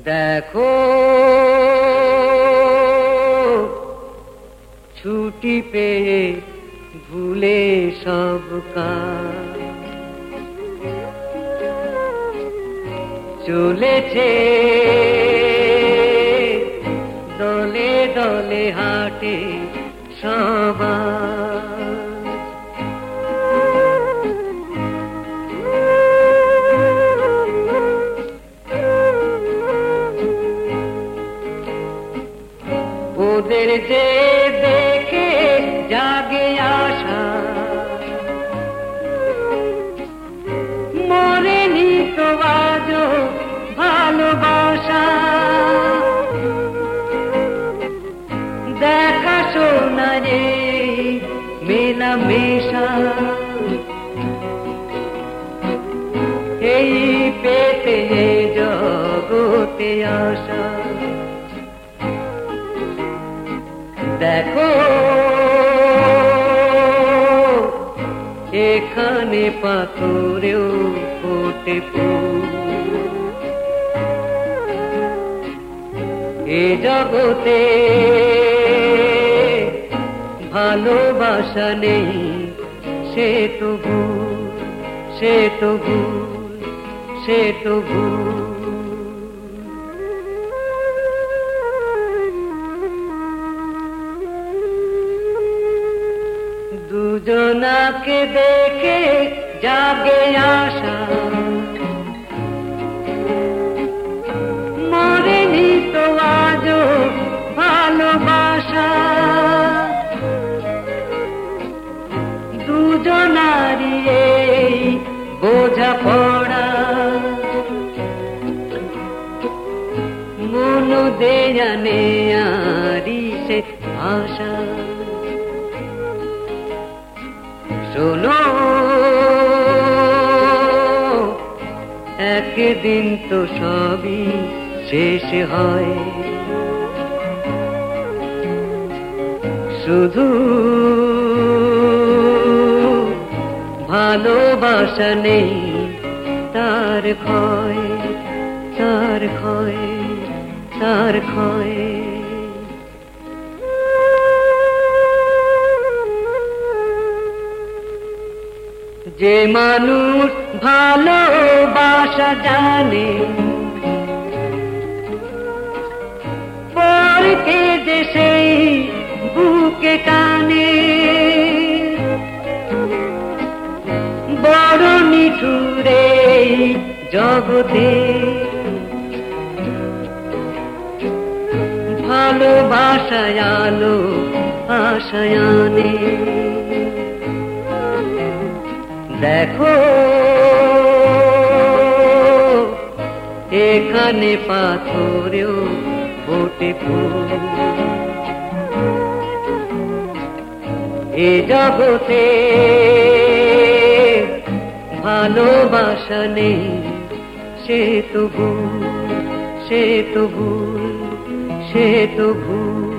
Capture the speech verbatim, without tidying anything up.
দেখো ছুটি পেয়ে ভুলে সব কাজ চলেছে দলে দলে হাটে সবাই। ওদের যে দেখে জাগে আশা মরেনি তো আজও ভালোবাসা। দেখা শোনা রে মেলা মেশা এই পেতে জগতে আশা। দেখো এখানে পাথরেও ফোটে ফুল, এ জগতে ভালোবাসা নেই সে তো ভুল, সে তো ভুল, সে তো ভুল। দুজনাকে দেখে জাগে আশা মরেনি তো আজও ভালোবাসা। দুজনারই এই বোঝা পড়া মন দেয়া নেয়ারি সে আশা। শোনো একদিন তো সবই শেষ হয়, শুধু ভালোবাসা নেই তার ক্ষয়, তার ক্ষয়, তার ক্ষয়। যে মানুষ ভালোবাসা জানে পরকে যে সেই বুকে টানে, বড় নিঠুরে জগতে ভালোবাসায় আলো আশায়ানে। দেখো এখানে পাথরেও ফোটে ফুল, এ জগতে ভালোবাসা নেই সে তো ভুল, সে তো ভুল, সে তো ভুল।